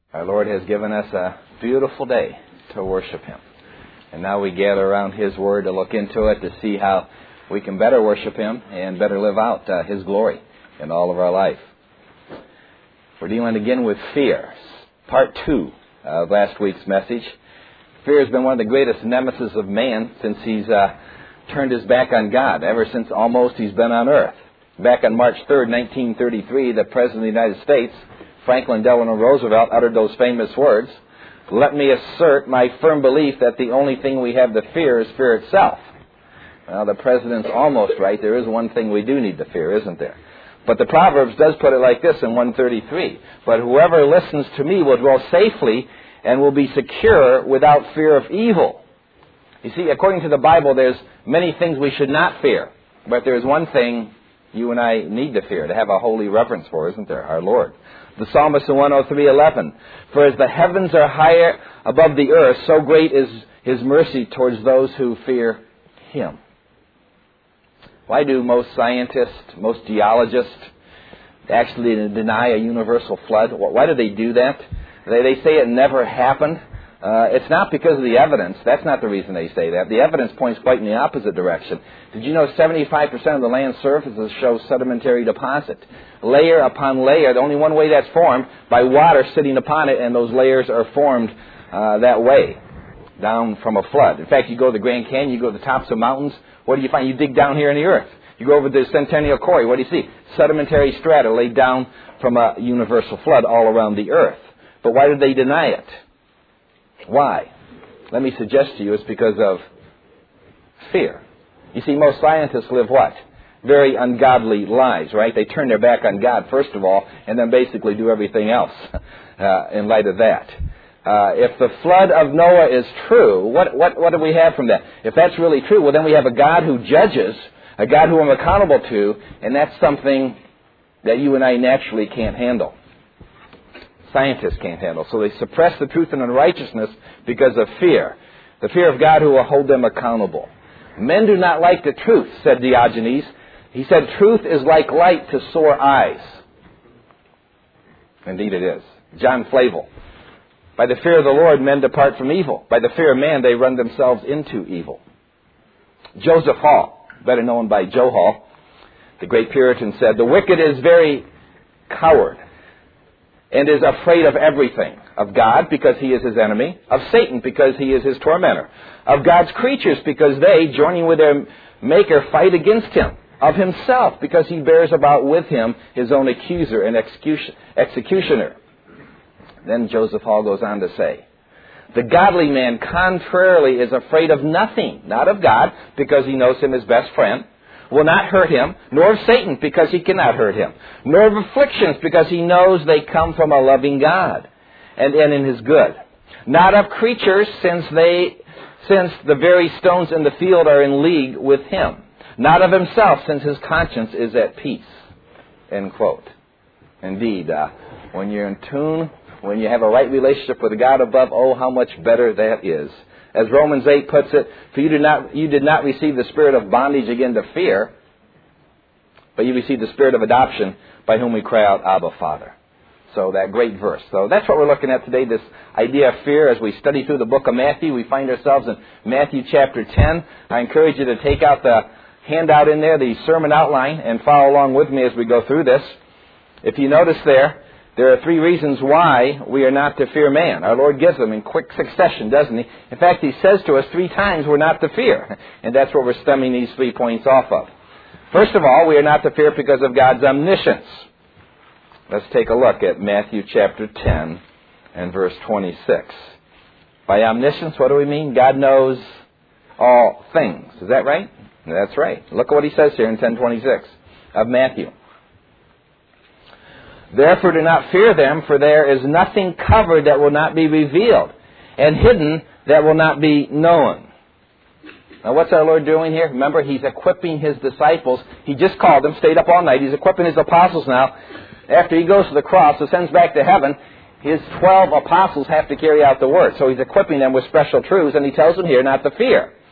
Our Lord has given us a beautiful day to worship Him. And now we gather around His Word to look into it, to see how we can better worship Him and better live out His glory in all of our life. We're dealing again with fear. Part 2 of last week's message. Fear has been one of the greatest nemesis of man since he's turned his back on God, ever since almost he's been on earth. Back on March 3rd, 1933, the President of the United States, Franklin Delano Roosevelt, uttered those famous words, "Let me assert my firm belief that the only thing we have to fear is fear itself." Well, the President's almost right. There is one thing we do need to fear, isn't there? But the Proverbs does put it like this in 133, "But whoever listens to me will dwell safely and will be secure without fear of evil." You see, according to the Bible, there's many things we should not fear. But there's one thing you and I need to fear, to have a holy reverence for, isn't there? Our Lord. The psalmist in 103:11, "For as the heavens are higher above the earth, so great is His mercy towards those who fear Him." Why do most scientists, most geologists actually deny a universal flood? Why do they do that? They say it never happened. It's not because of the evidence. That's not the reason they say that. The evidence points quite in the opposite direction. Did you know 75% of the land's surface shows sedimentary deposit? Layer upon layer. The only one way that's formed, by water sitting upon it, and those layers are formed that way, down from a flood. In fact, you go to the Grand Canyon, you go to the tops of mountains, what do you find? You dig down here in the earth. You go over to the Centennial Quarry, what do you see? Sedimentary strata laid down from a universal flood all around the earth. But why did they deny it? Why? Let me suggest to you it's because of fear. You see, most scientists live what? Very ungodly lives, right? They turn their back on God, first of all, and then basically do everything else in light of that. If the flood of Noah is true, what do we have from that? If that's really true, well, then we have a God who judges, a God who I'm accountable to, and that's something that you and I naturally can't handle. Scientists can't handle. So they suppress the truth and unrighteousness because of fear. The fear of God who will hold them accountable. "Men do not like the truth," said Diogenes. He said, "Truth is like light to sore eyes." Indeed it is. John Flavel. "By the fear of the Lord, men depart from evil. By the fear of man, they run themselves into evil." Joseph Hall, better known by Joe Hall, the great Puritan, said, "The wicked is very coward and is afraid of everything. Of God, because He is his enemy. Of Satan, because he is his tormentor. Of God's creatures, because they, joining with their Maker, fight against Him. Of himself, because he bears about with him his own accuser and executioner." Then Joseph Hall goes on to say, "The godly man, contrarily, is afraid of nothing, not of God, because he knows Him as best friend, will not hurt him, nor of Satan, because he cannot hurt him, nor of afflictions, because he knows they come from a loving God, and in His good. Not of creatures, since the very stones in the field are in league with Him. Not of himself, since his conscience is at peace." End quote. Indeed, when you're in tune, when you have a right relationship with God above, oh, how much better that is. As Romans 8 puts it, "For you did not receive the spirit of bondage again to fear, but you received the spirit of adoption, by whom we cry out, Abba, Father." So that great verse. So that's what we're looking at today, this idea of fear. As we study through the book of Matthew, we find ourselves in Matthew chapter 10. I encourage you to take out the handout in there, the sermon outline, and follow along with me as we go through this. If you notice there are 3 reasons why we are not to fear man. Our Lord gives them in quick succession, doesn't He? In fact, He says to us 3 times we're not to fear. And that's what we're stemming these 3 points off of. First of all, we are not to fear because of God's omniscience. Let's take a look at Matthew chapter 10 and verse 26. By omniscience, what do we mean? God knows all things. Is that right? That's right. Look at what He says here in 10:26 of Matthew. "Therefore do not fear them, for there is nothing covered that will not be revealed, and hidden that will not be known." Now what's our Lord doing here? Remember, He's equipping His disciples. He just called them, stayed up all night. He's equipping His apostles now. After He goes to the cross, ascends back to heaven, His 12 apostles have to carry out the word. So He's equipping them with special truths, and He tells them here not to fear.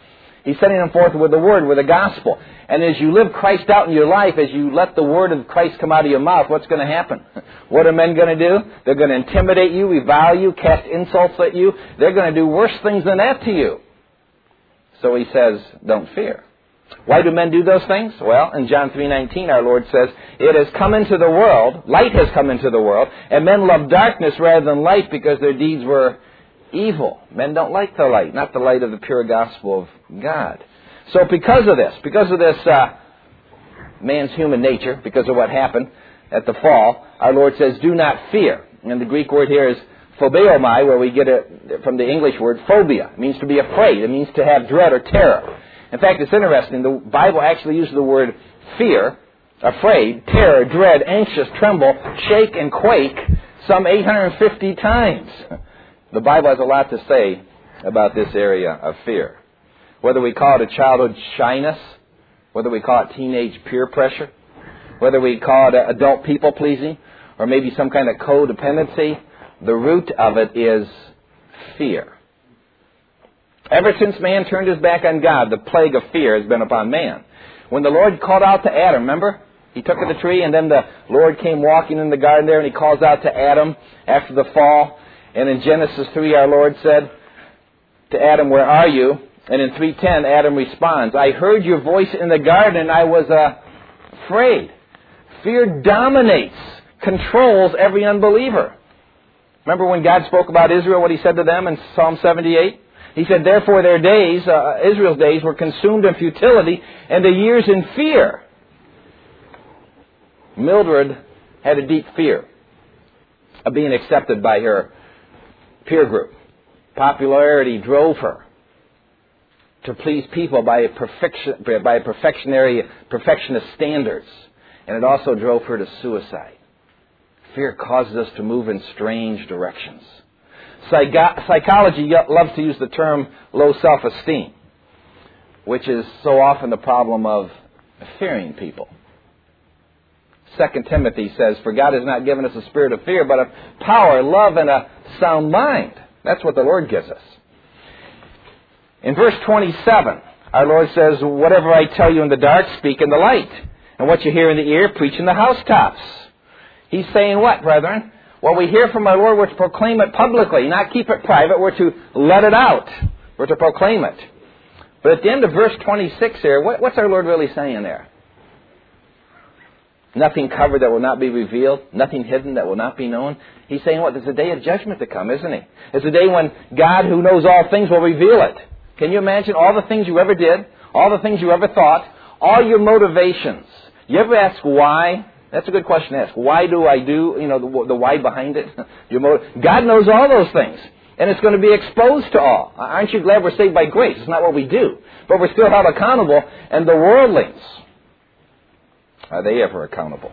He's sending them forth with the Word, with the gospel. And as you live Christ out in your life, as you let the Word of Christ come out of your mouth, what's going to happen? What are men going to do? They're going to intimidate you, revile you, cast insults at you. They're going to do worse things than that to you. So he says, don't fear. Why do men do those things? Well, in John 3:19, our Lord says, it has come into the world, light has come into the world, and men love darkness rather than light because their deeds were evil. Men don't like the light, not the light of the pure gospel of God. So because of this man's human nature, because of what happened at the fall, our Lord says, do not fear. And the Greek word here is phobeomai, where we get it from the English word phobia. It means to be afraid. It means to have dread or terror. In fact, it's interesting. The Bible actually uses the word fear, afraid, terror, dread, anxious, tremble, shake, and quake some 850 times. The Bible has a lot to say about this area of fear. Whether we call it a childhood shyness, whether we call it teenage peer pressure, whether we call it adult people-pleasing, or maybe some kind of codependency, the root of it is fear. Ever since man turned his back on God, the plague of fear has been upon man. When the Lord called out to Adam, remember? He took of the tree, and then the Lord came walking in the garden there, and he calls out to Adam after the fall. And in Genesis 3, our Lord said to Adam, where are you? And in 3:10, Adam responds, I heard your voice in the garden, and I was afraid. Fear dominates, controls every unbeliever. Remember when God spoke about Israel, what he said to them in Psalm 78? He said, therefore their days, Israel's days, were consumed in futility, and the years in fear. Mildred had a deep fear of being accepted by her peer group. Popularity drove her to please people by perfectionist standards. And it also drove her to suicide. Fear causes us to move in strange directions. Psychology loves to use the term low self-esteem, which is so often the problem of fearing people. 2 Timothy says, for God has not given us a spirit of fear, but of power, love, and a sound mind. That's what the Lord gives us. In verse 27, our Lord says, whatever I tell you in the dark, speak in the light. And what you hear in the ear, preach in the housetops. He's saying what, brethren? What we hear from our Lord, we're to proclaim it publicly, not keep it private. We're to let it out. We're to proclaim it. But at the end of verse 26 here, what's our Lord really saying there? Nothing covered that will not be revealed. Nothing hidden that will not be known. He's saying what? There's a day of judgment to come, isn't he? It's a day when God, who knows all things, will reveal it. Can you imagine all the things you ever did? All the things you ever thought? All your motivations. You ever ask why? That's a good question to ask. Why do I do, the why behind it? God knows all those things. And it's going to be exposed to all. Aren't you glad we're saved by grace? It's not what we do. But we're still held accountable. And the worldlings, are they ever accountable?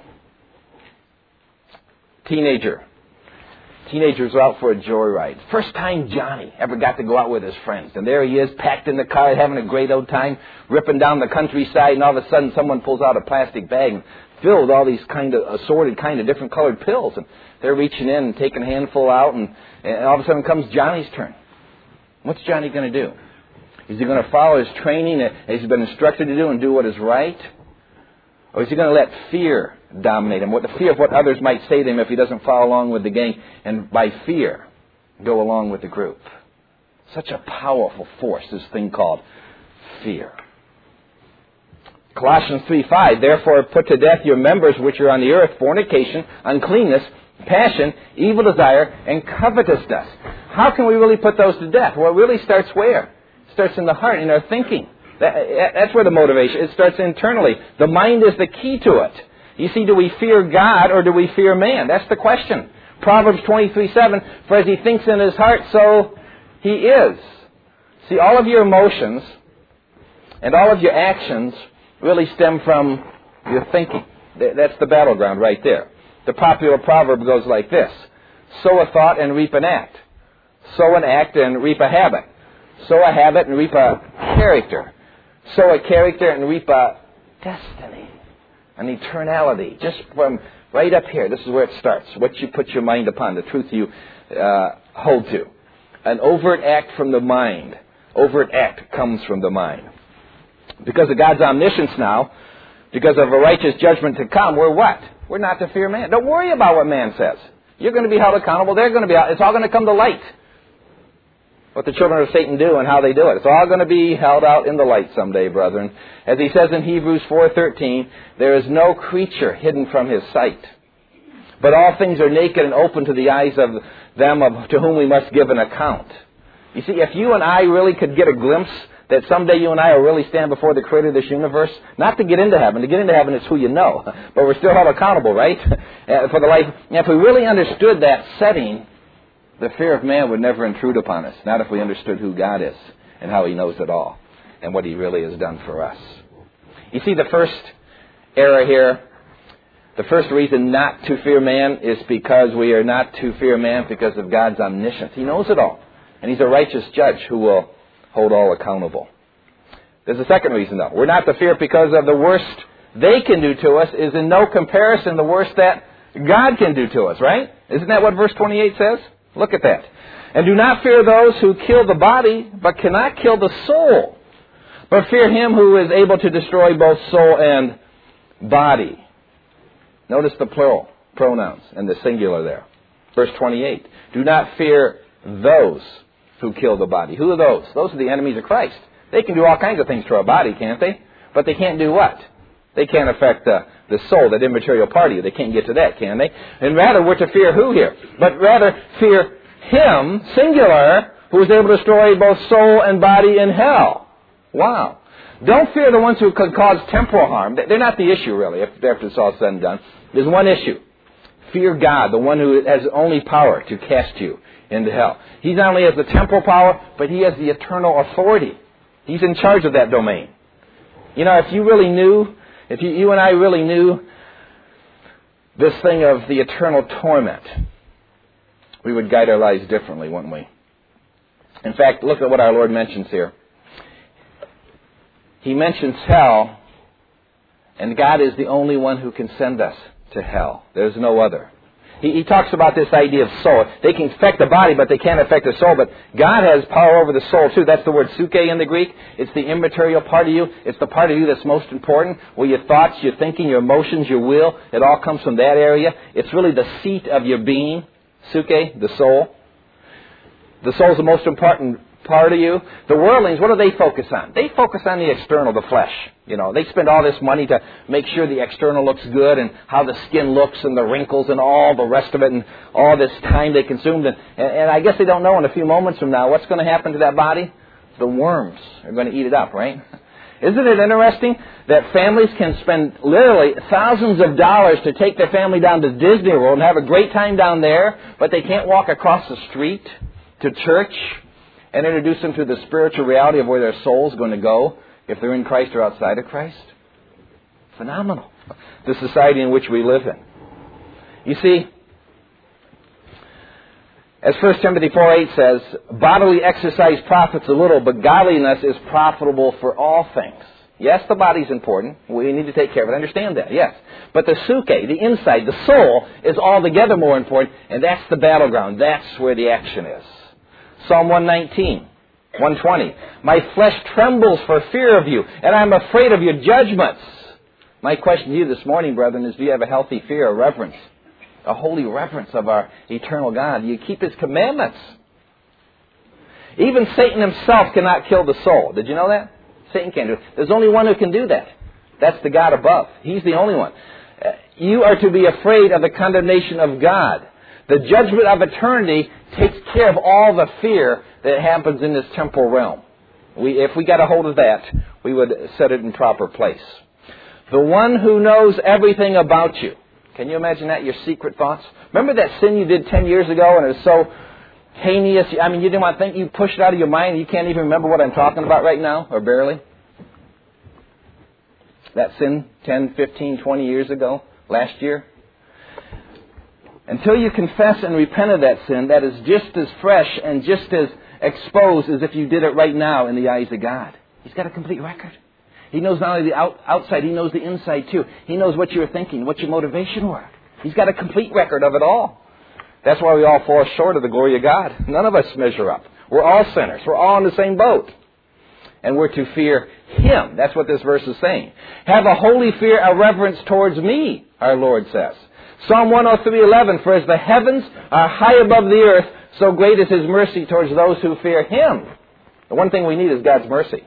Teenagers are out for a joyride. First time Johnny ever got to go out with his friends. And there he is, packed in the car, having a great old time, ripping down the countryside, and all of a sudden someone pulls out a plastic bag and filled with all these assorted different colored pills. And they're reaching in and taking a handful out, and all of a sudden comes Johnny's turn. What's Johnny going to do? Is he going to follow his training as he's been instructed to do and do what is right? Or is he going to let fear dominate him? The fear of what others might say to him if he doesn't follow along with the gang, and by fear go along with the group? Such a powerful force, this thing called fear. Colossians 3:5, therefore put to death your members which are on the earth, fornication, uncleanness, passion, evil desire, and covetousness. How can we really put those to death? Well, it really starts where? It starts in the heart, in our thinking. That's where the motivation, it starts internally. The mind is the key to it. You see, do we fear God or do we fear man? That's the question. Proverbs 23:7, for as he thinks in his heart, so he is. See, all of your emotions and all of your actions really stem from your thinking. That's the battleground right there. The popular proverb goes like this: sow a thought and reap an act. Sow an act and reap a habit. Sow a habit and reap a character. Sow a character and reap a destiny, an eternality. Just from right up here, this is where it starts. What you put your mind upon, the truth you hold to. An overt act from the mind. Overt act comes from the mind. Because of God's omniscience now, because of a righteous judgment to come, we're what? We're not to fear man. Don't worry about what man says. You're going to be held accountable. They're going to be. It's all going to come to light. What the children of Satan do and how they do it. It's all going to be held out in the light someday, brethren. As he says in Hebrews 4:13, there is no creature hidden from his sight, but all things are naked and open to the eyes of them to whom we must give an account. You see, if you and I really could get a glimpse that someday you and I will really stand before the Creator of this universe, not to get into heaven. To get into heaven is who you know, but we're still held accountable, right? For the life. And if we really understood that setting, the fear of man would never intrude upon us. Not if we understood who God is and how He knows it all and what He really has done for us. You see, the first error here, the first reason not to fear man is because we are not to fear man because of God's omniscience. He knows it all. And He's a righteous judge who will hold all accountable. There's a second reason, though. We're not to fear because of the worst they can do to us is in no comparison the worst that God can do to us, right? Isn't that what verse 28 says? Look at that. And do not fear those who kill the body, but cannot kill the soul. But fear Him who is able to destroy both soul and body. Notice the plural pronouns and the singular there. Verse 28. Do not fear those who kill the body. Who are those? Those are the enemies of Christ. They can do all kinds of things to our body, can't they? But they can't do what? They can't affect the soul, that immaterial part of you. They can't get to that, can they? And rather, we're to fear who here? But rather, fear Him, singular, who is able to destroy both soul and body in hell. Wow. Don't fear the ones who could cause temporal harm. They're not the issue, really, after it's all said and done. There's one issue. Fear God, the one who has only power to cast you into hell. He not only has the temporal power, but He has the eternal authority. He's in charge of that domain. You know, if you really knew, if you and I really knew this thing of the eternal torment, we would guide our lives differently, wouldn't we? In fact, look at what our Lord mentions here. He mentions hell, and God is the only one who can send us to hell. There's no other. He talks about this idea of soul. They can affect the body, but they can't affect the soul. But God has power over the soul, too. That's the word suke in the Greek. It's the immaterial part of you. It's the part of you that's most important, where your thoughts, your thinking, your emotions, your will, it all comes from that area. It's really the seat of your being, suke, the soul. The soul's the most important part of you. The worldlings, what do they focus on? They focus on the external, the flesh. You know, they spend all this money to make sure the external looks good and how the skin looks and the wrinkles and all the rest of it and all this time they consumed. And I guess they don't know in a few moments from now what's going to happen to that body. The worms are going to eat it up, right? Isn't it interesting that families can spend literally thousands of dollars to take their family down to Disney World and have a great time down there, but they can't walk across the street to church and introduce them to the spiritual reality of where their soul is going to go if they're in Christ or outside of Christ? Phenomenal. The society in which we live in. You see, as 1 Timothy 4:8 says, bodily exercise profits a little, but godliness is profitable for all things. Yes, the body's important. We need to take care of it. Understand that, yes. But the suke, the inside, the soul, is altogether more important, and that's the battleground. That's where the action is. Psalm 119, 120. My flesh trembles for fear of you, and I'm afraid of your judgments. My question to you this morning, brethren, is do you have a healthy fear, a reverence, a holy reverence of our eternal God? Do you keep His commandments? Even Satan himself cannot kill the soul. Did you know that? Satan can't do it. There's only one who can do that. That's the God above. He's the only one. You are to be afraid of the condemnation of God. The judgment of eternity takes care of all the fear that happens in this temporal realm. If we got a hold of that, we would set it in proper place. The one who knows everything about you. Can you imagine that, your secret thoughts? Remember that sin you did 10 years ago and it was so heinous? I mean, you didn't want to think, you pushed it out of your mind and you can't even remember what I'm talking about right now, or barely. That sin 10, 15, 20 years ago, last year. Until you confess and repent of that sin, that is just as fresh and just as exposed as if you did it right now in the eyes of God. He's got a complete record. He knows not only the outside, He knows the inside too. He knows what you were thinking, what your motivation were. He's got a complete record of it all. That's why we all fall short of the glory of God. None of us measure up. We're all sinners. We're all in the same boat. and we're to fear Him. That's what this verse is saying. Have a holy fear, a reverence towards me, our Lord says. Psalm 103:11, for as the heavens are high above the earth, so great is His mercy towards those who fear Him. The one thing we need is God's mercy.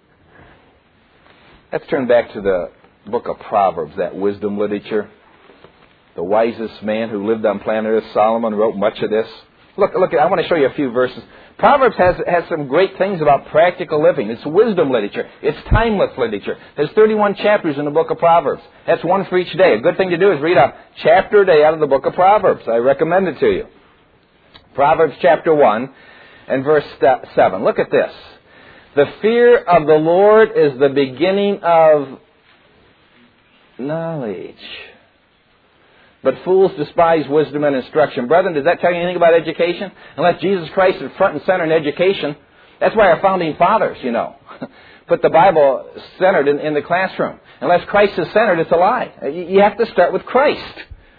Let's turn back to the book of Proverbs, that wisdom literature. The wisest man who lived on planet Earth, Solomon, wrote much of this. Look, I want to show you a few verses. Proverbs has some great things about practical living. It's wisdom literature. It's timeless literature. There's 31 chapters in the book of Proverbs. That's one for each day. A good thing to do is read a chapter a day out of the book of Proverbs. I recommend it to you. Proverbs chapter 1 and verse 7. Look at this. The fear of the Lord is the beginning of knowledge, but fools despise wisdom and instruction. Brethren, does that tell you anything about education? Unless Jesus Christ is front and center in education. That's why our founding fathers, put the Bible centered in the classroom. Unless Christ is centered, it's a lie. You have to start with Christ,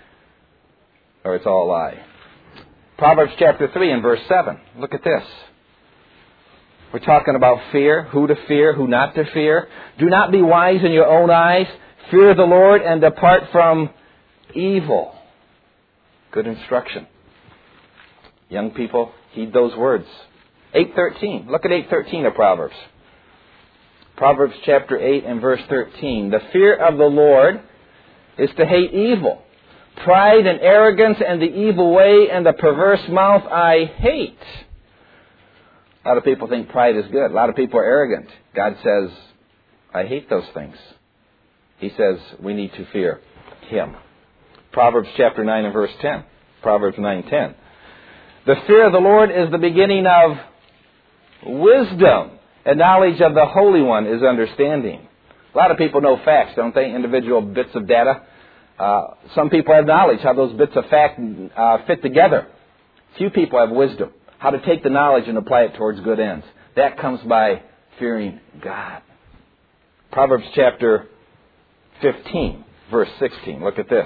or it's all a lie. Proverbs chapter 3 and verse 7. Look at this. We're talking about fear, who not to fear. Do not be wise in your own eyes. Fear the Lord and depart from evil. Good instruction. Young people, heed those words. 8:13. Look at 8:13 of Proverbs. Proverbs chapter 8 and verse 13. The fear of the Lord is to hate evil. Pride and arrogance and the evil way and the perverse mouth I hate. A lot of people think pride is good. A lot of people are arrogant. God says, I hate those things. He says we need to fear Him. Proverbs chapter 9 and verse 10. Proverbs 9:10. The fear of the Lord is the beginning of wisdom, and knowledge of the Holy One is understanding. A lot of people know facts, don't they? Individual bits of data. Some people have knowledge, how those bits of fact fit together. Few people have wisdom, how to take the knowledge and apply it towards good ends. That comes by fearing God. Proverbs chapter 15, verse 16. Look at this.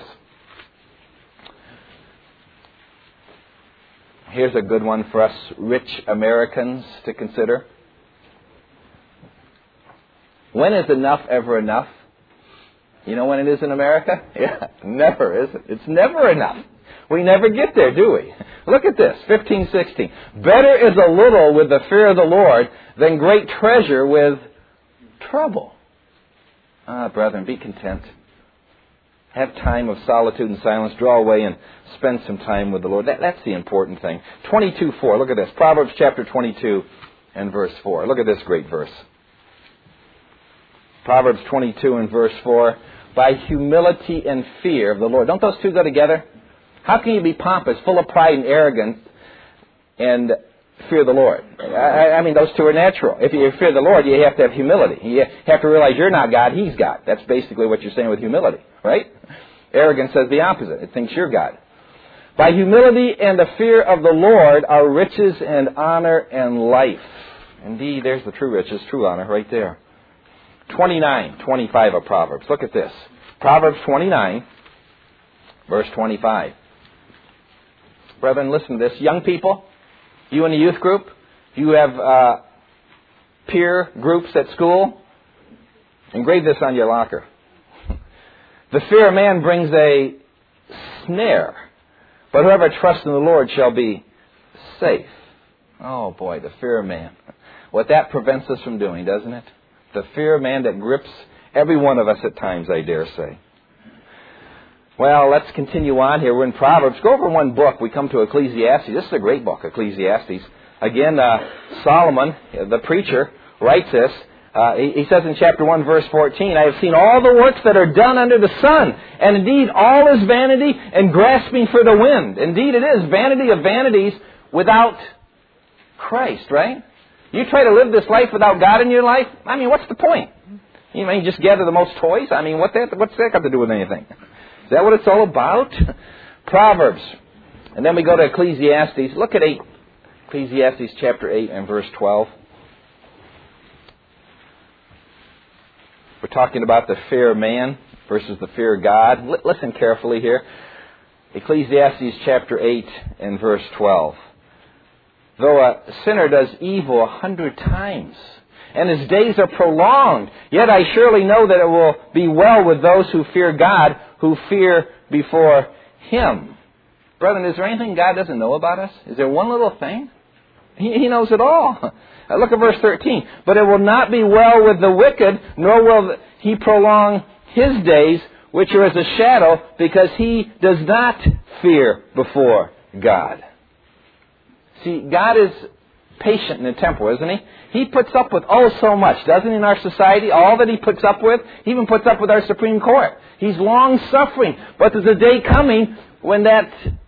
Here's a good one for us rich Americans to consider. When is enough ever enough? You know when it is in America? Yeah, never, is it? It's never enough. We never get there, do we? Look at this, 15:16. Better is a little with the fear of the Lord than great treasure with trouble. Brethren, be content. Have time of solitude and silence. Draw away and spend some time with the Lord. That's the important thing. 22:4. Look at this. Proverbs chapter 22 and verse 4. Look at this great verse. Proverbs 22 and verse 4. By humility and fear of the Lord. Don't those two go together? How can you be pompous, full of pride and arrogance, and fear the Lord? I mean, those two are natural. If you fear the Lord, you have to have humility. You have to realize you're not God, He's God. That's basically what you're saying with humility, right? Arrogance says the opposite. It thinks you're God. By humility and the fear of the Lord are riches and honor and life. Indeed, there's the true riches, true honor right there. 29:25 of Proverbs. Look at this. Proverbs 29, verse 25. Brethren, listen to this. Young people, you in the youth group, you have peer groups at school, engrave this on your locker. The fear of man brings a snare, but whoever trusts in the Lord shall be safe. Oh boy, the fear of man. What that prevents us from doing, doesn't it? The fear of man that grips every one of us at times, I dare say. Well, let's continue on here. We're in Proverbs. Go over one book. We come to Ecclesiastes. This is a great book, Ecclesiastes. Again, Solomon, the preacher, writes this. He says in chapter 1, verse 14, I have seen all the works that are done under the sun, and indeed all is vanity and grasping for the wind. Indeed it is vanity of vanities without Christ, right? You try to live this life without God in your life, I mean, what's the point? You mean just gather the most toys? I mean, what's that got to do with anything? Is that what it's all about? Proverbs. And then we go to Ecclesiastes. Look at Ecclesiastes chapter 8 and verse 12. We're talking about the fear of man versus the fear of God. Listen carefully here. Ecclesiastes chapter 8 and verse 12. Though a sinner does evil 100 times and his days are prolonged. Yet I surely know that it will be well with those who fear God, who fear before him. Brethren, is there anything God doesn't know about us? Is there one little thing? He knows it all. Look at verse 13. But it will not be well with the wicked, nor will he prolong his days, which are as a shadow, because he does not fear before God. See, God is patient in the temporal, isn't he? He puts up with so much, doesn't he, in our society? All that he puts up with. He even puts up with our Supreme Court. He's long-suffering. But there's a day coming when that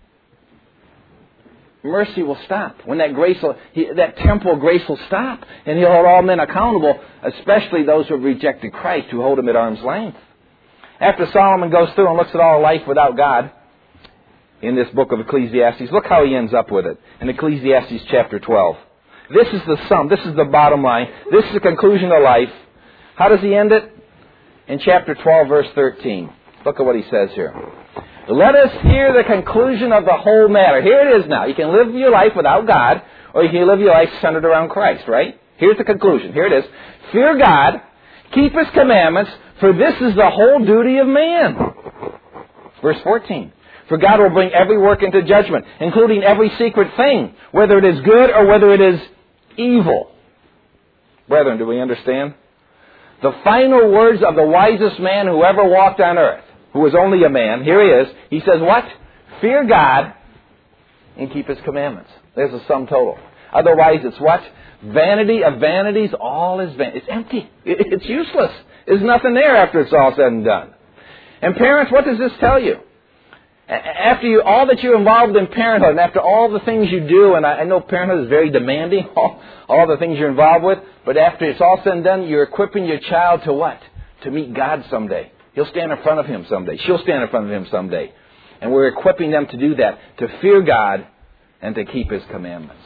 mercy will stop, when that temporal grace will stop, and he'll hold all men accountable, especially those who have rejected Christ, who hold him at arm's length. After Solomon goes through and looks at all life without God in this book of Ecclesiastes, look how he ends up with it in Ecclesiastes chapter 12. This is the sum. This is the bottom line. This is the conclusion of life. How does he end it? In chapter 12, verse 13. Look at what he says here. Let us hear the conclusion of the whole matter. Here it is now. You can live your life without God, or you can live your life centered around Christ, right? Here's the conclusion. Here it is. Fear God, keep his commandments, for this is the whole duty of man. Verse 14. For God will bring every work into judgment, including every secret thing, whether it is good or whether it is evil. Brethren, do we understand? The final words of the wisest man who ever walked on earth, who was only a man, here he is. He says what? Fear God and keep his commandments. There's a sum total. Otherwise, it's what? Vanity of vanities, all is vanity. It's empty. It's useless. There's nothing there after it's all said and done. And parents, what does this tell you? After all that you're involved in parenthood, and after all the things you do, and I know parenthood is very demanding, all the things you're involved with, but after it's all said and done, you're equipping your child to what? To meet God someday. He'll stand in front of him someday. She'll stand in front of him someday. And we're equipping them to do that, to fear God and to keep his commandments.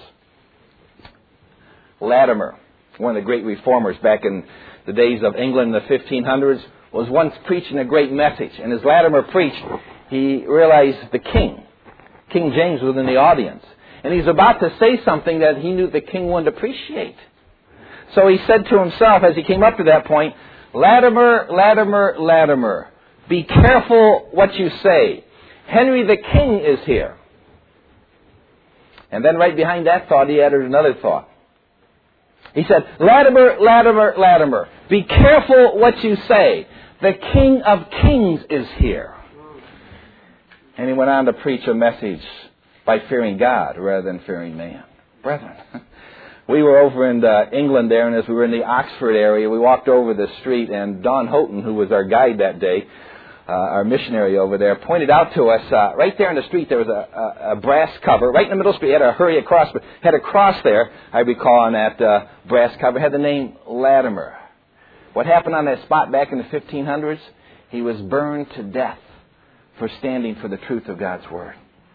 Latimer, one of the great reformers back in the days of England in the 1500s, was once preaching a great message. And as Latimer preached, he realized the King James, was in the audience. And he's about to say something that he knew the king wouldn't appreciate. So he said to himself, as he came up to that point, Latimer, Latimer, Latimer, be careful what you say. Henry the King is here. And then right behind that thought, he added another thought. He said, Latimer, Latimer, Latimer, be careful what you say. The King of Kings is here. And he went on to preach a message by fearing God rather than fearing man. Brethren, we were over in England there, and as we were in the Oxford area, we walked over the street, and Don Houghton, who was our guide that day, our missionary over there, pointed out to us, right there in the street, there was a brass cover, right in the middle of the street. Had to hurry across, but had a cross there, I recall, on that brass cover. It had the name Latimer. What happened on that spot back in the 1500s? He was burned to death for standing for the truth of God's Word.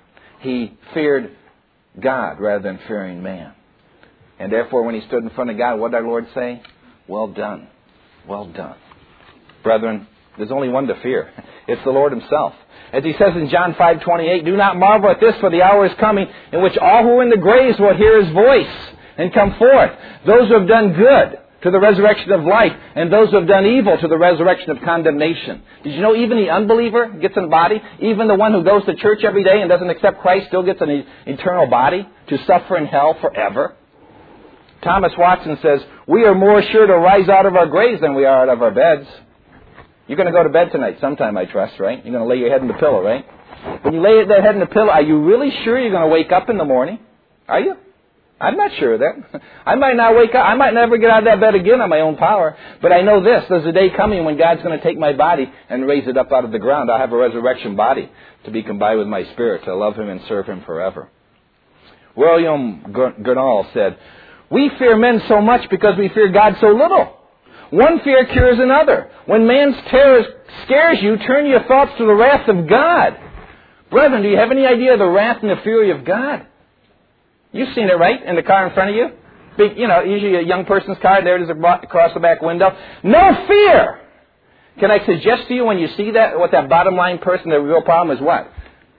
He feared God rather than fearing man. And therefore, when he stood in front of God, what did our Lord say? Well done. Well done. Brethren, there's only one to fear. It's the Lord himself. As he says in John 5:28, do not marvel at this, for the hour is coming in which all who are in the graves will hear his voice and come forth. Those who have done good to the resurrection of life, and those who have done evil to the resurrection of condemnation. Did you know even the unbeliever gets a body? Even the one who goes to church every day and doesn't accept Christ still gets an eternal body to suffer in hell forever? Thomas Watson says, we are more sure to rise out of our graves than we are out of our beds. You're going to go to bed tonight sometime, I trust, right? You're going to lay your head in the pillow, right? When you lay that head in the pillow, are you really sure you're going to wake up in the morning? Are you? I'm not sure of that. I might not wake up. I might never get out of that bed again on my own power. But I know this. There's a day coming when God's going to take my body and raise it up out of the ground. I'll have a resurrection body to be combined with my spirit, to love him and serve him forever. William Gurnall said, we fear men so much because we fear God so little. One fear cures another. When man's terror scares you, turn your thoughts to the wrath of God. Brethren, do you have any idea of the wrath and the fury of God? You've seen it, right? In the car in front of you? Big, usually a young person's car. There it is across the back window. No fear! Can I suggest to you when you see that, what that bottom line person, the real problem is what?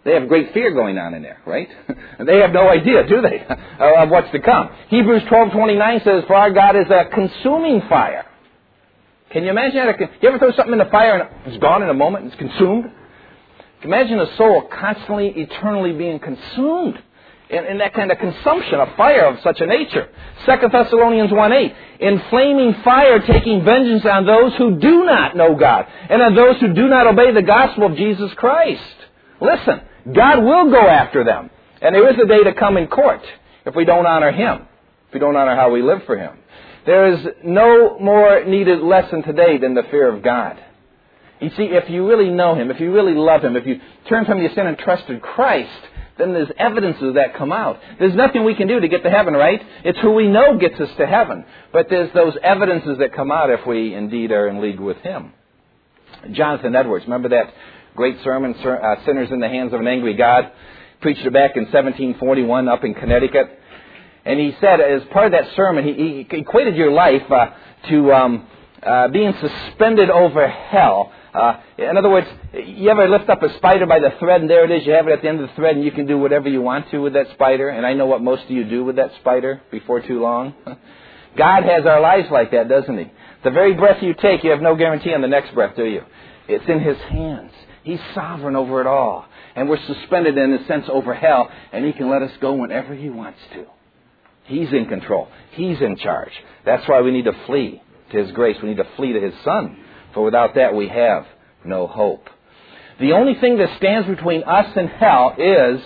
They have great fear going on in there, right? They have no idea, do they, of what's to come. Hebrews 12:29 says, "For our God is a consuming fire." Can you imagine that? You ever throw something in the fire and it's gone in a moment, it's consumed? Imagine a soul constantly, eternally being consumed in that kind of consumption, a fire of such a nature. 2 Thessalonians 1:8, "In flaming fire taking vengeance on those who do not know God, and on those who do not obey the gospel of Jesus Christ." Listen, God will go after them. And there is a day to come in court if we don't honor Him, if we don't honor how we live for Him. There is no more needed lesson today than the fear of God. You see, if you really know Him, if you really love Him, if you turn from your sin and trust in Christ, then there's evidences that come out. There's nothing we can do to get to heaven, right? It's who we know gets us to heaven. But there's those evidences that come out if we indeed are in league with Him. Jonathan Edwards, remember that great sermon, Sinners in the Hands of an Angry God? Preached it back in 1741 up in Connecticut. And he said, as part of that sermon, he equated your life to being suspended over hell. In other words, you ever lift up a spider by the thread, and there it is, you have it at the end of the thread, and you can do whatever you want to with that spider. And I know what most of you do with that spider before too long. God has our lives like that, doesn't He? The very breath you take, you have no guarantee on the next breath, do you? It's in His hands. He's sovereign over it all. And we're suspended, in a sense, over hell, and He can let us go whenever He wants to. He's in control. He's in charge. That's why we need to flee to His grace. We need to flee to His Son. For without that, we have no hope. The only thing that stands between us and hell is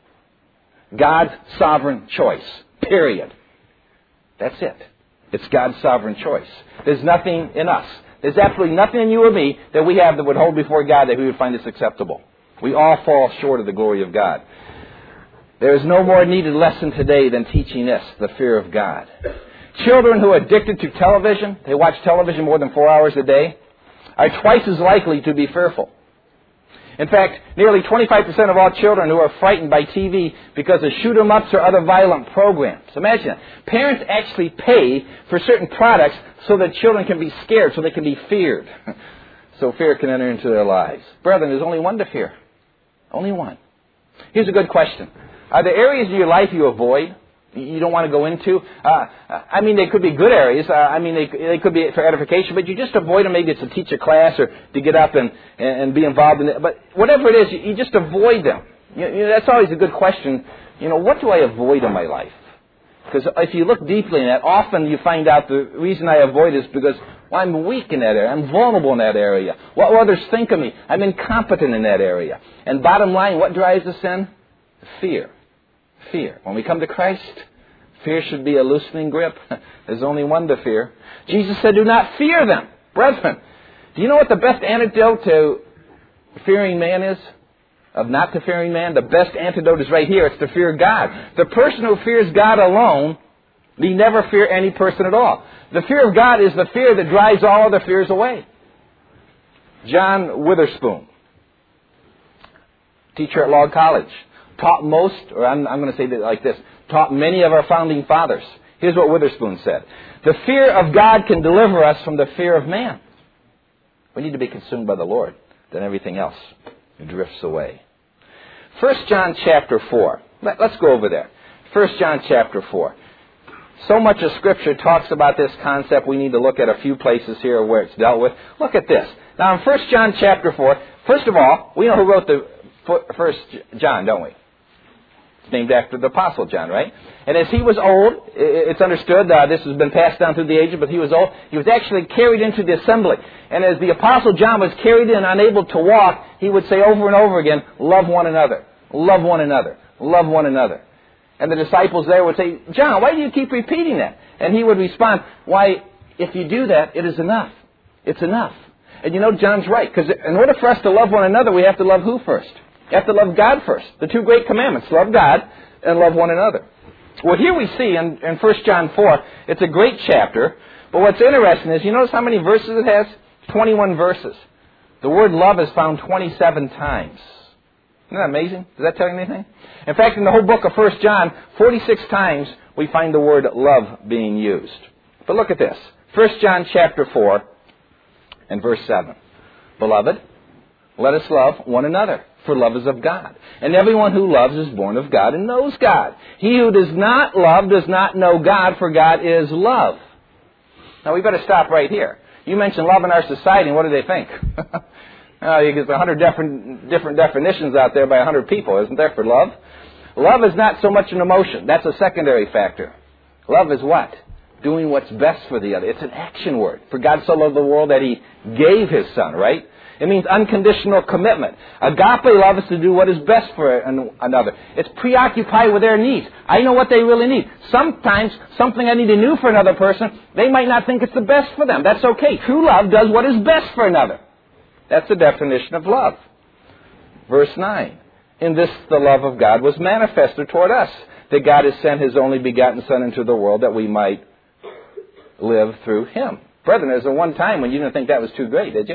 God's sovereign choice. Period. That's it. It's God's sovereign choice. There's nothing in us. There's absolutely nothing in you or me that we have that would hold before God that He would find us acceptable. We all fall short of the glory of God. There is no more needed lesson today than teaching this, the fear of God. Children who are addicted to television, they watch television more than 4 hours a day, are twice as likely to be fearful. In fact, nearly 25% of all children who are frightened by TV because of shoot-'em-ups or other violent programs. Imagine that. Parents actually pay for certain products so that children can be scared, so they can be feared. So fear can enter into their lives. Brethren, there's only one to fear. Only one. Here's a good question. Are there areas in your life you avoid? You don't want to go into? They could be good areas. They could be for edification, but you just avoid them. Maybe it's to teach a class or to get up and be involved in it. But whatever it is, you just avoid them. That's always a good question. What do I avoid in my life? Because if you look deeply in that, often you find out the reason I avoid is because I'm weak in that area. I'm vulnerable in that area. What will others think of me? I'm incompetent in that area. And bottom line, what drives us in? Fear. Fear. When we come to Christ, fear should be a loosening grip. There's only one to fear. Jesus said, do not fear them. Brethren, do you know what the best antidote to fearing man is? Of not to fearing man? The best antidote is right here. It's to fear God. The person who fears God alone, need never fear any person at all. The fear of God is the fear that drives all other fears away. John Witherspoon, teacher at Log College, taught most, or I'm going to say it like this, taught many of our founding fathers. Here's what Witherspoon said. The fear of God can deliver us from the fear of man. We need to be consumed by the Lord. Then everything else drifts away. 1 John chapter 4. Let's go over there. 1 John chapter 4. So much of Scripture talks about this concept, we need to look at a few places here where it's dealt with. Look at this. Now in 1 John chapter 4, first of all, we know who wrote the 1 John, don't we? It's named after the Apostle John, right? And as he was old, it's understood, this has been passed down through the ages, but he was old. He was actually carried into the assembly. And as the Apostle John was carried in, unable to walk, he would say over and over again, love one another, love one another, love one another. And the disciples there would say, John, why do you keep repeating that? And he would respond, why, if you do that, it is enough. It's enough. And John's right, because in order for us to love one another, we have to love who first? You have to love God first. The two great commandments, love God and love one another. Well, here we see in 1 John 4, it's a great chapter, but what's interesting is, you notice how many verses it has? 21 verses. The word love is found 27 times. Isn't that amazing? Does that tell you anything? In fact, in the whole book of 1 John, 46 times we find the word love being used. But look at this. 1 John chapter 4 and verse 7. Beloved, let us love one another, for love is of God. And everyone who loves is born of God and knows God. He who does not love does not know God, for God is love. Now, we better stop right here. You mention love in our society, and what do they think? You get 100 different definitions out there by 100 people, isn't there, for love? Love is not so much an emotion. That's a secondary factor. Love is what? Doing what's best for the other. It's an action word. For God so loved the world that He gave His Son, right? It means unconditional commitment. Agape love is to do what is best for another. It's preoccupied with their needs. I know what they really need. Sometimes something I need to do for another person, they might not think it's the best for them. That's okay. True love does what is best for another. That's the definition of love. Verse 9. In this the love of God was manifested toward us, that God has sent His only begotten Son into the world that we might live through Him. Brethren, there's a one time when you didn't think that was too great, did you?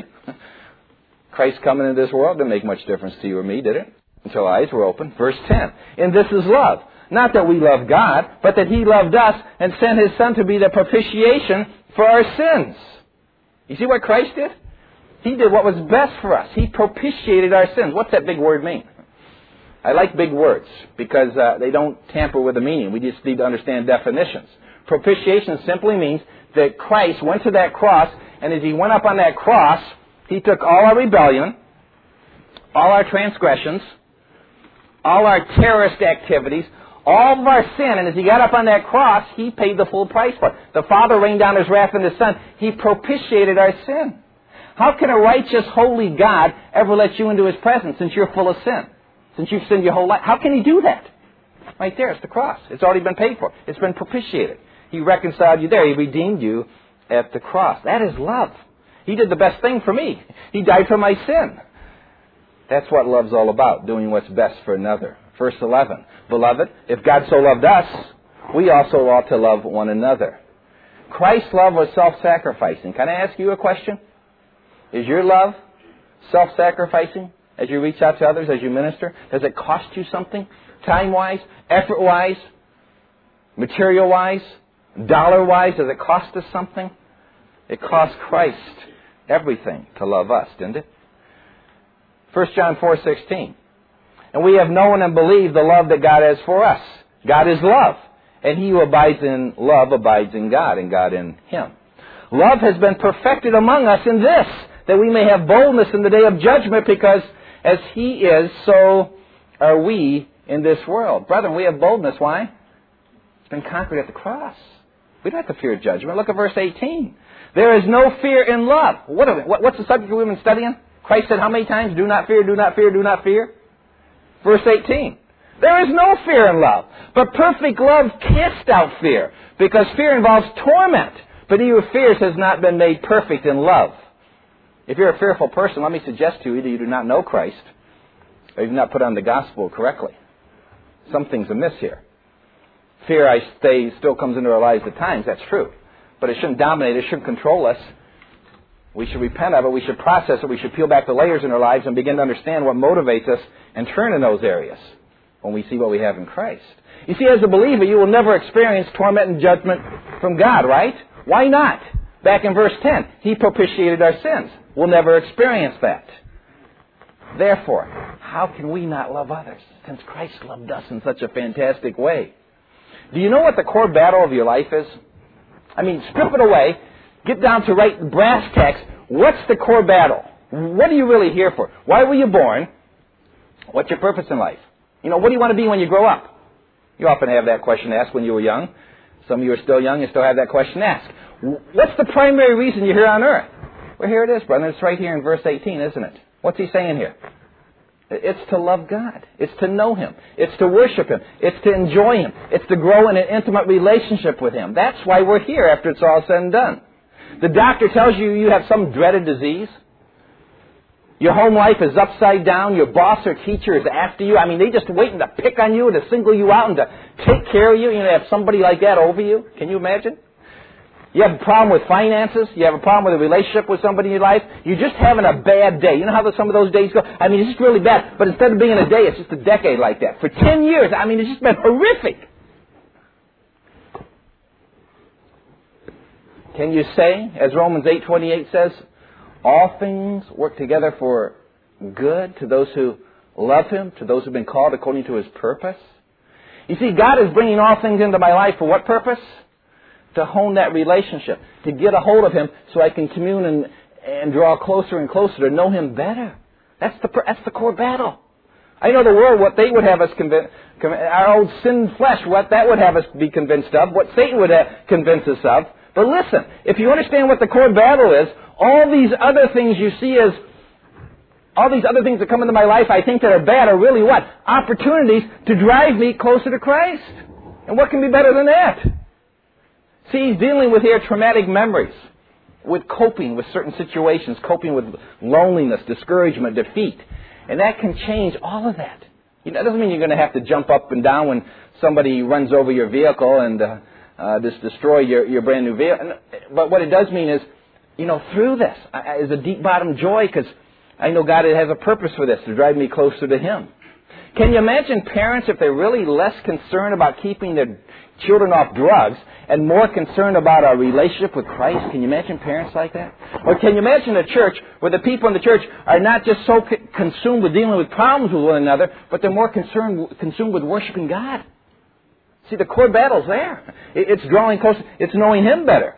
Christ coming into this world didn't make much difference to you or me, did it? Until eyes were open. Verse 10. And this is love. Not that we love God, but that He loved us and sent His Son to be the propitiation for our sins. You see what Christ did? He did what was best for us. He propitiated our sins. What's that big word mean? I like big words because they don't tamper with the meaning. We just need to understand definitions. Propitiation simply means that Christ went to that cross, and as He went up on that cross, He took all our rebellion, all our transgressions, all our terrorist activities, all of our sin, and as He got up on that cross, He paid the full price for it. The Father rained down His wrath on His Son. He propitiated our sin. How can a righteous, holy God ever let you into His presence since you're full of sin? Since you've sinned your whole life? How can He do that? Right there, it's the cross. It's already been paid for. It's been propitiated. He reconciled you there. He redeemed you at the cross. That is love. He did the best thing for me. He died for my sin. That's what love's all about, doing what's best for another. Verse 11. Beloved, if God so loved us, we also ought to love one another. Christ's love was self-sacrificing. Can I ask you a question? Is your love self-sacrificing as you reach out to others, as you minister? Does it cost you something? Time-wise, effort-wise, material-wise, dollar-wise? Does it cost us something? It cost Christ everything to love us, didn't it? 1 John 4:16. And we have known and believed the love that God has for us. God is love. And he who abides in love abides in God, and God in him. Love has been perfected among us in this, that we may have boldness in the day of judgment, because as he is, so are we in this world. Brethren, we have boldness. Why? It's been conquered at the cross. We don't have to fear judgment. Look at verse 18. There is no fear in love. What's the subject we've been studying? Christ said how many times? Do not fear, do not fear, do not fear. Verse 18. There is no fear in love, but perfect love casts out fear, because fear involves torment. But he who fears has not been made perfect in love. If you're a fearful person, let me suggest to you, either you do not know Christ, or you do not put on the gospel correctly. Something's amiss here. Fear, still comes into our lives at times, that's true. But it shouldn't dominate, it shouldn't control us. We should repent of it, we should process it, we should peel back the layers in our lives and begin to understand what motivates us and turn in those areas when we see what we have in Christ. You see, as a believer, you will never experience torment and judgment from God, right? Why not? Back in verse 10, he propitiated our sins. We'll never experience that. Therefore, how can we not love others, since Christ loved us in such a fantastic way? Do you know what the core battle of your life is? I mean, strip it away, get down to right brass tacks. What's the core battle? What are you really here for? Why were you born? What's your purpose in life? You know, what do you want to be when you grow up? You often have that question asked when you were young. Some of you are still young and still have that question asked. What's the primary reason you're here on earth? Well, here it is, brother. It's right here in verse 18, isn't it? What's he saying here? It's to love God. It's to know him. It's to worship him. It's to enjoy him. It's to grow in an intimate relationship with him. That's why we're here after it's all said and done. The doctor tells you you have some dreaded disease. Your home life is upside down. Your boss or teacher is after you. I mean, they're just waiting to pick on you and to single you out and to take care of you. You know, have somebody like that over you. Can you imagine? You have a problem with finances. You have a problem with a relationship with somebody in your life. You're just having a bad day. You know how some of those days go? I mean, it's just really bad. But instead of being a day, it's just a decade like that. For 10 years, I mean, it's just been horrific. Can you say, as Romans 8:28 says, all things work together for good to those who love Him, to those who have been called according to His purpose? You see, God is bringing all things into my life for what purpose? To hone that relationship, to get a hold of Him so I can commune and draw closer and closer to know Him better. That's the core battle. I know the world, what they would have us our old sin flesh, what that would have us be convinced of, what Satan would convince us of. But listen, if you understand what the core battle is, all these other things you see as, all these other things that come into my life I think that are bad are really what? Opportunities to drive me closer to Christ. And what can be better than that? See, he's dealing with here traumatic memories, with coping with certain situations, coping with loneliness, discouragement, defeat. And that can change all of that. That doesn't mean you're going to have to jump up and down when somebody runs over your vehicle and just destroy your brand new vehicle. But what it does mean is, through this is a deep bottom joy, because I know God has a purpose for this, to drive me closer to Him. Can you imagine parents, if they're really less concerned about keeping their children off drugs and more concerned about our relationship with Christ? Can you imagine parents like that? Or can you imagine a church where the people in the church are not just so consumed with dealing with problems with one another, but they're more consumed with worshiping God? See, the core battle's there. It's drawing closer. It's knowing Him better.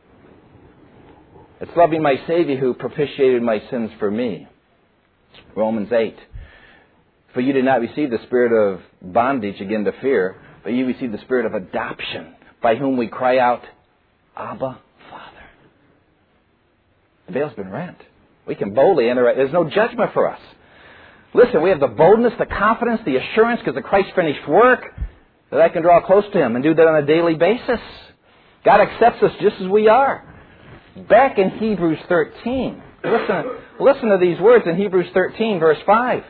It's loving my Savior who propitiated my sins for me. Romans 8. For you did not receive the spirit of bondage again to fear, but you received the spirit of adoption, by whom we cry out, Abba, Father. The veil's been rent. We can boldly enter. There's no judgment for us. Listen, we have the boldness, the confidence, the assurance, because of Christ's finished work, that I can draw close to Him and do that on a daily basis. God accepts us just as we are. Back in Hebrews 13, listen to these words in Hebrews 13, verse 5.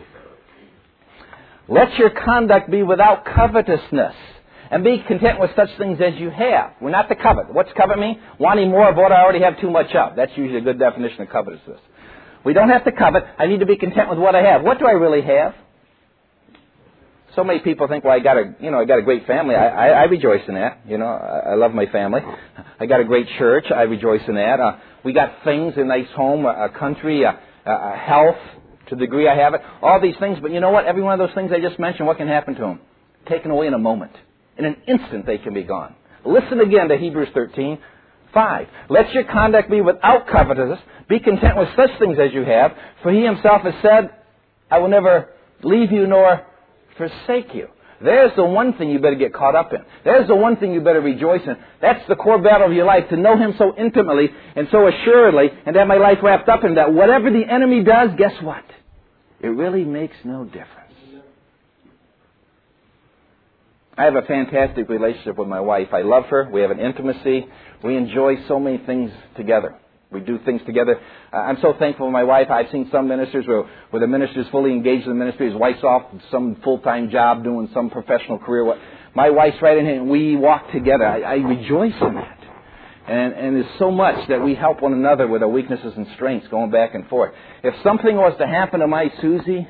Let your conduct be without covetousness, and be content with such things as you have. We're not to covet. What's covet mean? Wanting more of what I already have too much of. That's usually a good definition of covetousness. We don't have to covet. I need to be content with what I have. What do I really have? So many people think, well, I got a great family. I rejoice in that. I love my family. I got a great church. I rejoice in that. We got things, a nice home, a country, a health, to the degree I have it. All these things, but you know what? Every one of those things I just mentioned, what can happen to them? Taken away in a moment. In an instant, they can be gone. Listen again to Hebrews 13, 5. Let your conduct be without covetousness. Be content with such things as you have. For He Himself has said, I will never leave you nor forsake you. There's the one thing you better get caught up in. There's the one thing you better rejoice in. That's the core battle of your life, to know Him so intimately and so assuredly, and to have my life wrapped up in that. Whatever the enemy does, guess what? It really makes no difference. I have a fantastic relationship with my wife. I love her. We have an intimacy. We enjoy so many things together. We do things together. I'm so thankful for my wife. I've seen some ministers where the minister is fully engaged in the ministry. His wife's off some full-time job doing some professional career. My wife's right in here, and we walk together. I rejoice in that. And there's so much that we help one another with our weaknesses and strengths going back and forth. If something was to happen to my Susie,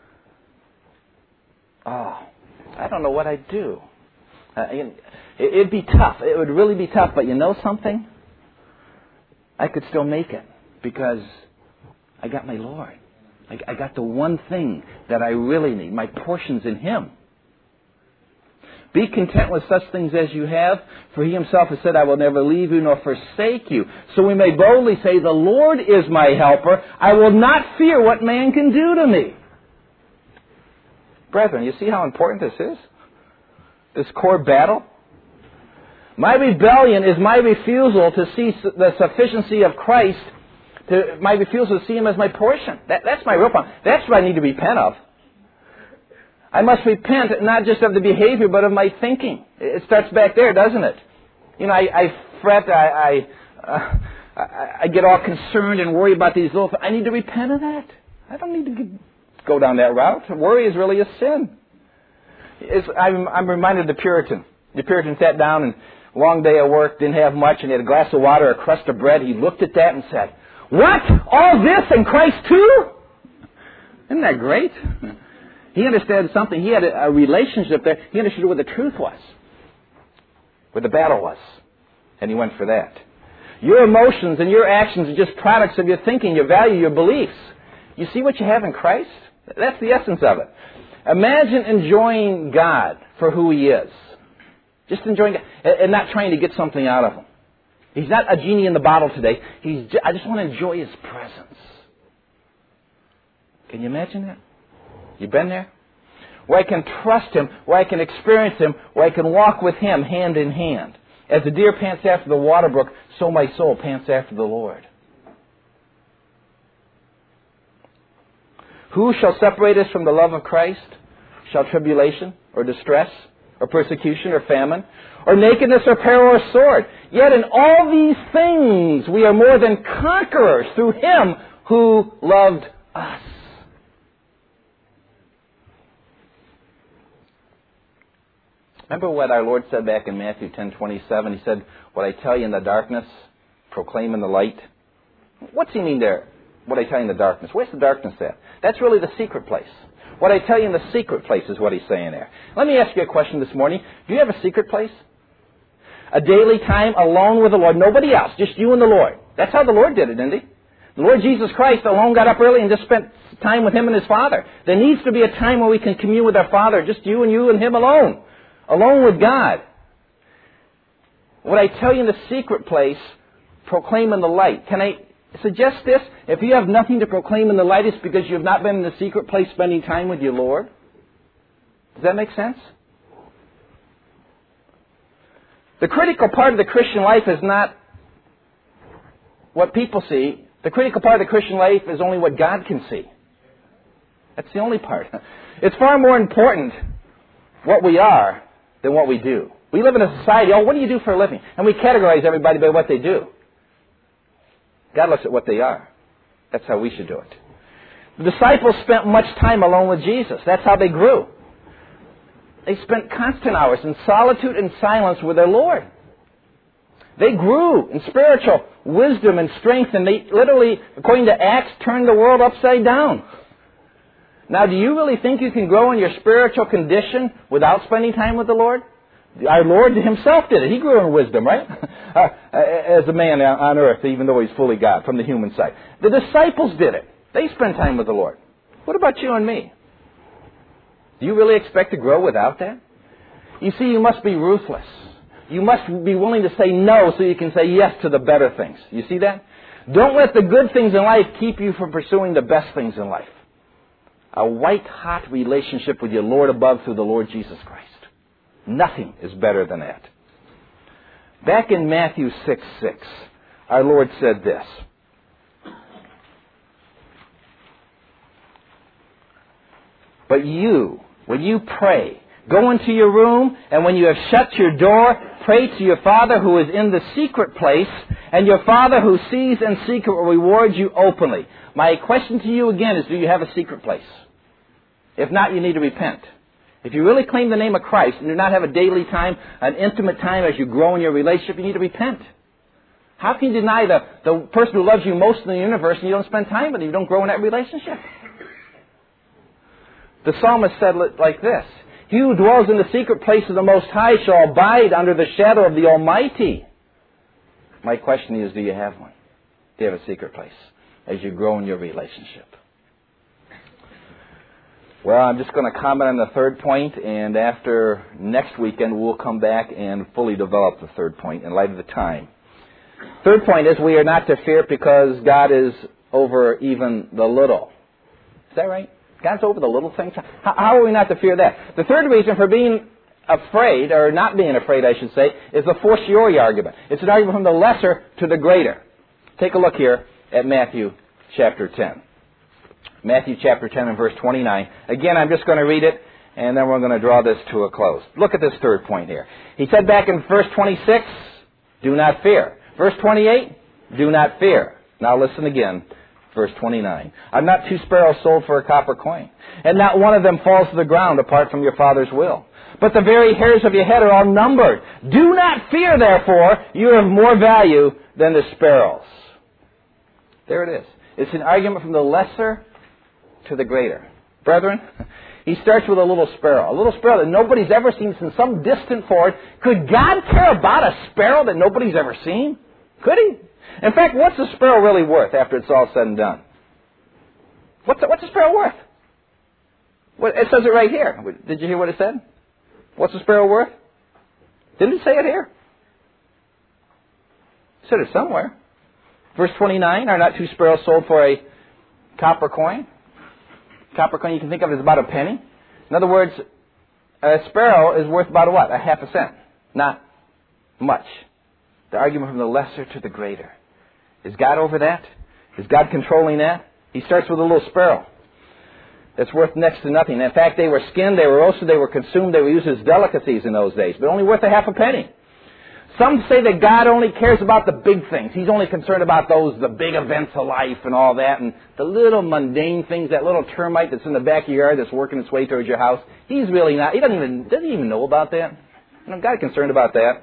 I don't know what I'd do. It'd be tough. It would really be tough. But you know something? I could still make it because I got my Lord. I got the one thing that I really need. My portion's in Him. Be content with such things as you have, for He Himself has said, I will never leave you nor forsake you. So we may boldly say, the Lord is my helper. I will not fear what man can do to me. Brethren, you see how important this is? This core battle? My rebellion is my refusal to see the sufficiency of Christ, my refusal to see Him as my portion. That's my real problem. That's what I need to repent of. I must repent not just of the behavior, but of my thinking. It starts back there, doesn't it? I fret, I get all concerned and worry about these little things. I need to repent of that. I don't need to go down that route. Worry is really a sin. I'm reminded of the Puritan. The Puritan sat down and long day at work, didn't have much, and he had a glass of water, a crust of bread. He looked at that and said, what? All this and Christ too? Isn't that great? He understood something. He had a relationship there. He understood what the truth was, what the battle was, and he went for that. Your emotions and your actions are just products of your thinking, your value, your beliefs. You see what you have in Christ? That's the essence of it. Imagine enjoying God for who He is. Just enjoying God and not trying to get something out of Him. He's not a genie in the bottle today. I just want to enjoy His presence. Can you imagine that? You've been there? Where I can trust Him, where I can experience Him, where I can walk with Him hand in hand. As the deer pants after the water brook, so my soul pants after the Lord. Who shall separate us from the love of Christ? Shall tribulation, or distress, or persecution, or famine, or nakedness, or peril, or sword? Yet in all these things we are more than conquerors through Him who loved us. Remember what our Lord said back in Matthew 10:27? He said, what I tell you in the darkness, proclaim in the light. What's He mean there? What I tell you in the darkness. Where's the darkness at? That's really the secret place. What I tell you in the secret place is what He's saying there. Let me ask you a question this morning. Do you have a secret place? A daily time alone with the Lord. Nobody else. Just you and the Lord. That's how the Lord did it, didn't He? The Lord Jesus Christ alone got up early and just spent time with Him and His Father. There needs to be a time where we can commune with our Father. Just you and Him alone. Alone with God. What I tell you in the secret place, proclaim in the light. Can I suggest this? If you have nothing to proclaim in the light, it's because you have not been in the secret place spending time with your Lord. Does that make sense? The critical part of the Christian life is not what people see. The critical part of the Christian life is only what God can see. That's the only part. It's far more important what we are than what we do. We live in a society, what do you do for a living? And we categorize everybody by what they do. God looks at what they are. That's how we should do it. The disciples spent much time alone with Jesus. That's how they grew. They spent constant hours in solitude and silence with their Lord. They grew in spiritual wisdom and strength, and they literally, according to Acts, turned the world upside down. Now, do you really think you can grow in your spiritual condition without spending time with the Lord? Our Lord Himself did it. He grew in wisdom, right? As a man on earth, even though He's fully God from the human side. The disciples did it. They spent time with the Lord. What about you and me? Do you really expect to grow without that? You see, you must be ruthless. You must be willing to say no so you can say yes to the better things. You see that? Don't let the good things in life keep you from pursuing the best things in life. A white-hot relationship with your Lord above through the Lord Jesus Christ. Nothing is better than that. Back in Matthew 6:6, our Lord said this. But you, when you pray, go into your room, and when you have shut your door, pray to your Father who is in the secret place, and your Father who sees in secret will reward you openly. My question to you again is, do you have a secret place? If not, you need to repent. If you really claim the name of Christ and do not have a daily time, an intimate time as you grow in your relationship, you need to repent. How can you deny the person who loves you most in the universe and you don't spend time with him, you don't grow in that relationship? The psalmist said it like this. He who dwells in the secret place of the Most High shall abide under the shadow of the Almighty. My question is, do you have one? Do you have a secret place as you grow in your relationship? Well, I'm just going to comment on the third point, and after next weekend we'll come back and fully develop the third point in light of the time. Third point is we are not to fear because God is over even the little. Is that right? God's over the little things? How are we not to fear that? The third reason for being afraid, or not being afraid, I should say, is the fortiori argument. It's an argument from the lesser to the greater. Take a look here at Matthew chapter 10. Matthew chapter 10 and verse 29. Again, I'm just going to read it, and then we're going to draw this to a close. Look at this third point here. He said back in verse 26, do not fear. Verse 28, do not fear. Now listen again. Verse 29. Are not 2 sparrows sold for a copper coin? And not one of them falls to the ground apart from your Father's will. But the very hairs of your head are all numbered. Do not fear, therefore. You are of more value than the sparrows. There it is. It's an argument from the lesser to the greater. Brethren, he starts with a little sparrow. A little sparrow that nobody's ever seen since some distant forward. Could God care about a sparrow that nobody's ever seen? Could He? In fact, what's a sparrow really worth after it's all said and done? What's a sparrow worth? It says it right here. Did you hear what it said? What's a sparrow worth? Didn't it say it here? It said it somewhere. Verse 29, are not two sparrows sold for a copper coin? Copper coin you can think of as about a penny. In other words, a sparrow is worth about what? A half a cent. Not much. The argument from the lesser to the greater. Is God over that? Is God controlling that? He starts with a little sparrow that's worth next to nothing. In fact, they were skinned, they were roasted, they were consumed, they were used as delicacies in those days, but only worth a half a penny. Some say that God only cares about the big things. He's only concerned about the big events of life and all that, and the little mundane things, that little termite that's in the back of your yard that's working its way towards your house. He's really not. He doesn't even know about that. God is concerned about that.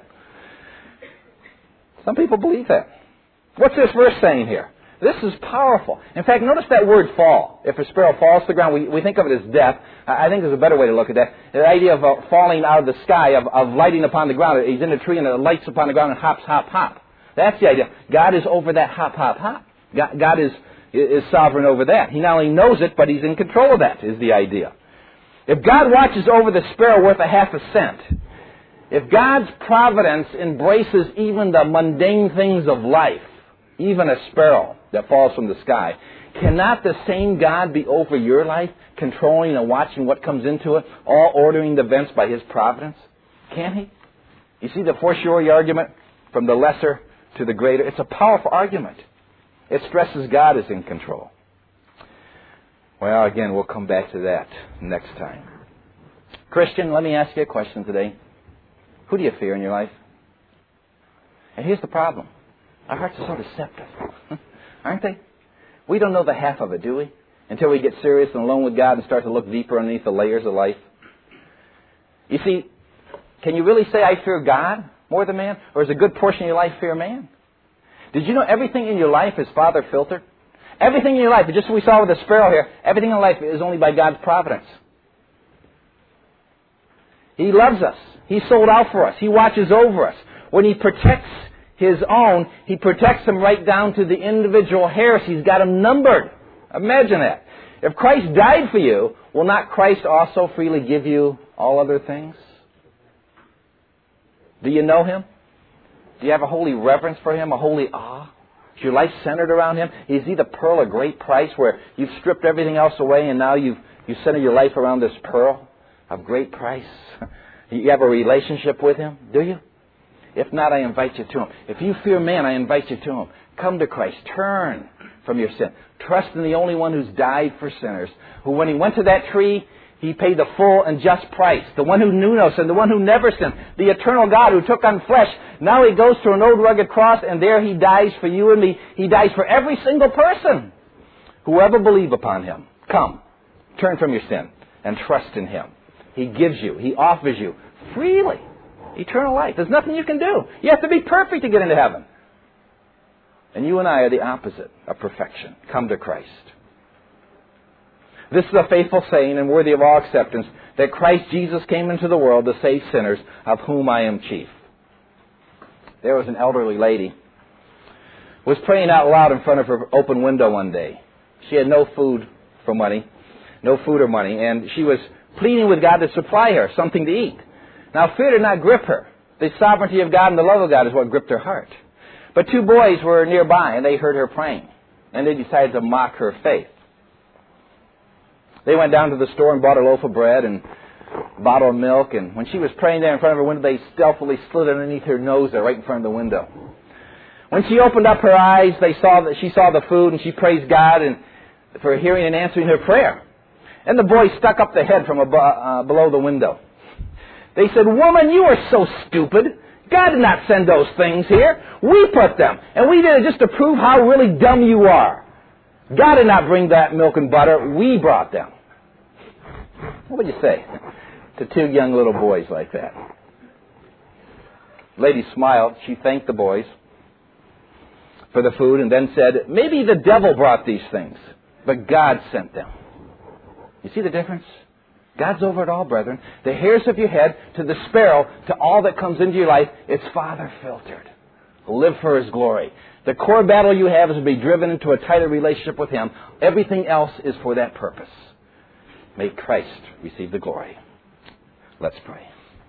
Some people believe that. What's this verse saying here? This is powerful. In fact, notice that word fall. If a sparrow falls to the ground, we think of it as death. I think there's a better way to look at that. The idea of falling out of the sky, of lighting upon the ground. He's in a tree and it lights upon the ground and hops, hop, hop. That's the idea. God is over that hop, hop, hop. God is sovereign over that. He not only knows it, but He's in control of that, is the idea. If God watches over the sparrow worth a half a cent, if God's providence embraces even the mundane things of life, even a sparrow that falls from the sky, cannot the same God be over your life, controlling and watching what comes into it, all ordering the events by His providence? Can He? You see the fortiori argument from the lesser to the greater? It's a powerful argument. It stresses God is in control. Well, again, we'll come back to that next time. Christian, let me ask you a question today. Who do you fear in your life? And here's the problem. Our hearts are so deceptive, aren't they? We don't know the half of it, do we? Until we get serious and alone with God and start to look deeper underneath the layers of life. You see, can you really say, I fear God more than man? Or is a good portion of your life fear man? Did you know everything in your life is Father filtered? Everything in your life, just as we saw with the sparrow here, everything in life is only by God's providence. He loves us. He sold out for us. He watches over us. When He protects His own, He protects them right down to the individual hairs. He's got them numbered. Imagine that. If Christ died for you, will not Christ also freely give you all other things? Do you know Him? Do you have a holy reverence for Him, a holy awe? Is your life centered around Him? Is He the pearl of great price where you've stripped everything else away and now you center your life around this pearl of great price? You have a relationship with Him, do you? If not, I invite you to Him. If you fear man, I invite you to Him. Come to Christ. Turn from your sin. Trust in the only one who's died for sinners, who when He went to that tree, He paid the full and just price. The one who knew no sin, the one who never sinned, the eternal God who took on flesh. Now He goes to an old rugged cross, and there He dies for you and me. He dies for every single person who will ever believe upon Him. Come, turn from your sin, and trust in Him. He gives you, He offers you freely eternal life. There's nothing you can do. You have to be perfect to get into heaven. And you and I are the opposite of perfection. Come to Christ. This is a faithful saying and worthy of all acceptance, that Christ Jesus came into the world to save sinners, of whom I am chief. There was an elderly lady who was praying out loud in front of her open window one day. She had no food or money, and she was pleading with God to supply her something to eat. Now, fear did not grip her. The sovereignty of God and the love of God is what gripped her heart. But two boys were nearby, and they heard her praying, and they decided to mock her faith. They went down to the store and bought a loaf of bread and a bottle of milk, and when she was praying there in front of her window, they stealthily slid underneath her nose there, right in front of the window. When she opened up her eyes, she saw the food, and she praised God for hearing and answering her prayer. And the boys stuck up the head from below the window. They said, "Woman, you are so stupid. God did not send those things here. We put them. And we did it just to prove how really dumb you are. God did not bring that milk and butter. We brought them." What would you say to two young little boys like that? The lady smiled. She thanked the boys for the food and then said, "Maybe the devil brought these things, but God sent them." You see the difference? God's over it all, brethren. The hairs of your head to the sparrow, to all that comes into your life, it's Father filtered. live for His glory. The core battle you have is to be driven into a tighter relationship with Him. Everything else is for that purpose. May Christ receive the glory. Let's pray.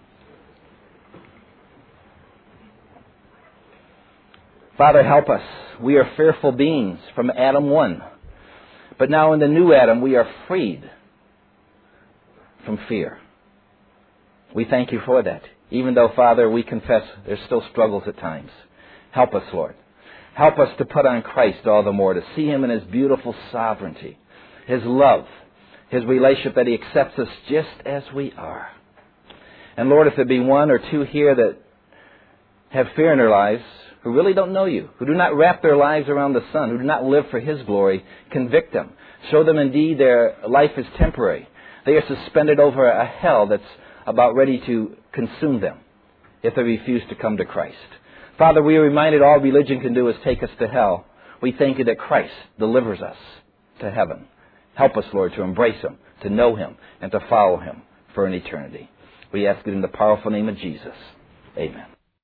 Father, help us. We are fearful beings from Adam 1. But now in the new Adam, we are freed from fear. We thank You for that. Even though, Father, we confess there's still struggles at times. Help us, Lord. Help us to put on Christ all the more, to see Him in His beautiful sovereignty, His love, His relationship that He accepts us just as we are. And Lord, if there be one or two here that have fear in their lives, who really don't know You, who do not wrap their lives around the Son, who do not live for His glory, convict them. Show them indeed their life is temporary. They are suspended over a hell that's about ready to consume them if they refuse to come to Christ. Father, we are reminded all religion can do is take us to hell. We thank You that Christ delivers us to heaven. Help us, Lord, to embrace Him, to know Him, and to follow Him for an eternity. We ask it in the powerful name of Jesus. Amen.